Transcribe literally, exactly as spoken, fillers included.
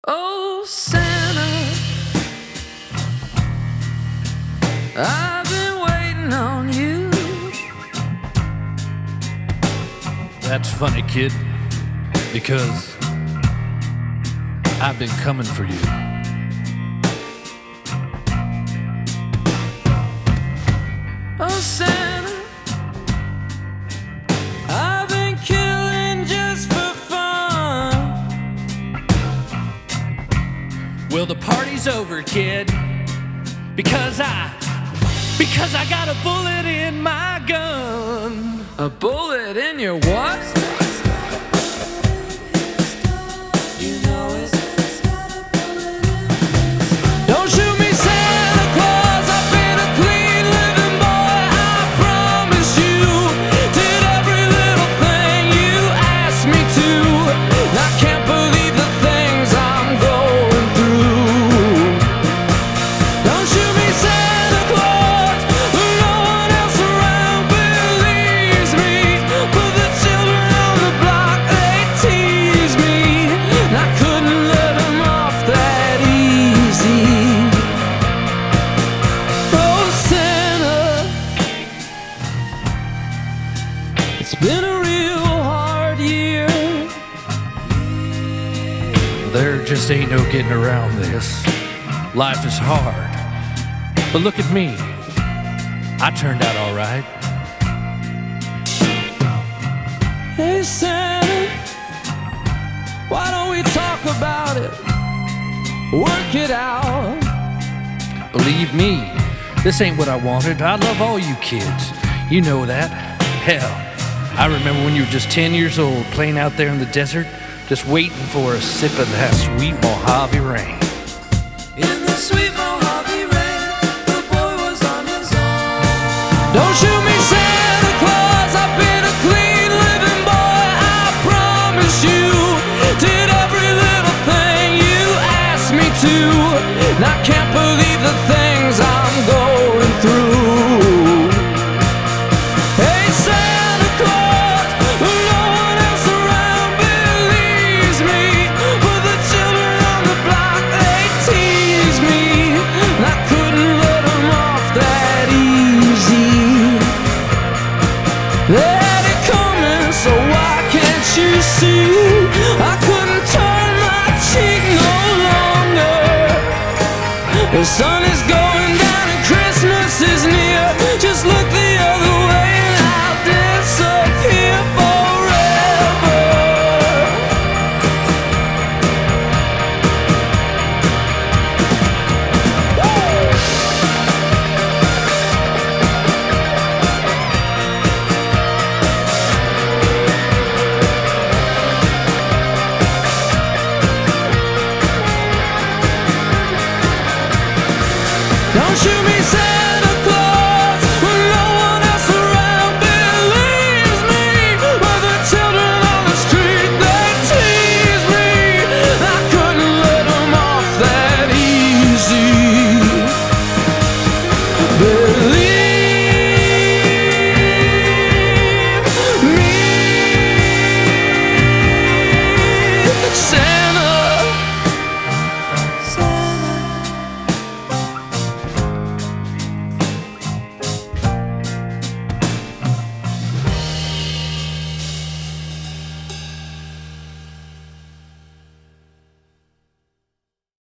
Oh, Santa, I've been waiting on you. That's funny, kid, because I've been coming for you. Oh, Santa, I've been killing just for fun. Well, the party's over, kid, because I, because I got a bullet in my gun. A bullet in your what? Don't shoot me, Santa Claus. I've been a clean living boy. I promise you. Did every little thing you asked me to. And I can't believe the things I'm going through. Don't shoot me, Santa Claus. No one else around believes me. But the children on the block, they tease me. And I couldn't let them off that easy. Oh, Santa, it's been a real hard year. There just ain't no getting around this. Life is hard. But look at me. I turned out all right. Hey, Santa, why don't we talk about it? Work it out. Believe me, this ain't what I wanted. I love all you kids. You know that. Hell, I remember when you were just ten years old, playing out there in the desert, just waiting for a sip of that sweet Mojave rain. In the sweet Mojave rain, the boy was on his own. Don't shoot me, Santa Claus. I've been a clean living boy. I promise you. Did every little thing you asked me to. And I can't believe the things I'm going through. Hey, Santa Claus, no one else around believes me. But the children on the block, they tease me. And I couldn't let them off that easy. They had it coming, so why can't you see? I couldn't turn my cheek no longer. The sun is going down and Christmas is near. Just look the other way and I'll disappear forever. Don't shoot me.